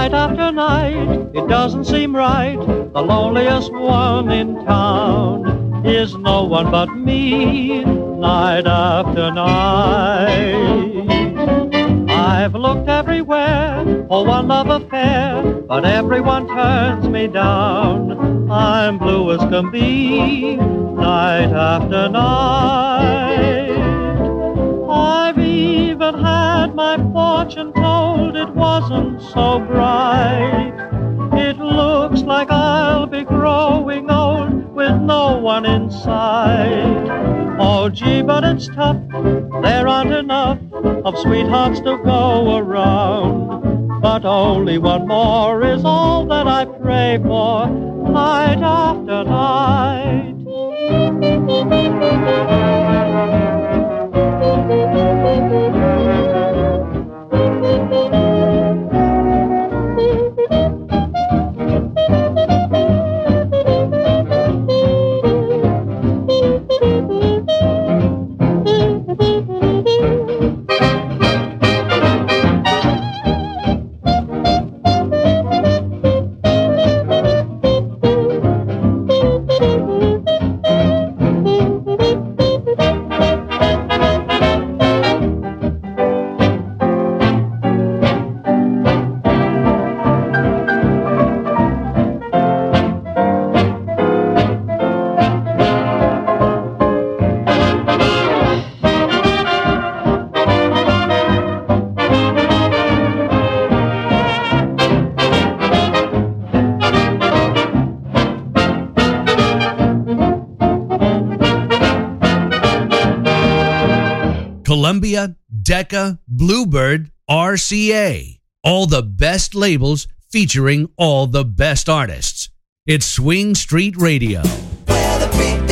Night after night, it doesn't seem right. The loneliest one in town is no one but me, night after night. I've looked everywhere for one love affair, but everyone turns me down. I'm blue as can be, night after night. I've even had my fortune told, it wasn't so bright. It looks like I'll be growing old with no one in sight. Oh gee, but it's tough, there aren't enough of sweethearts to go around. But only one more is all that I pray for, night after night. Columbia, Decca, Bluebird, RCA. All the best labels featuring all the best artists. It's Swing Street Radio. Where the beat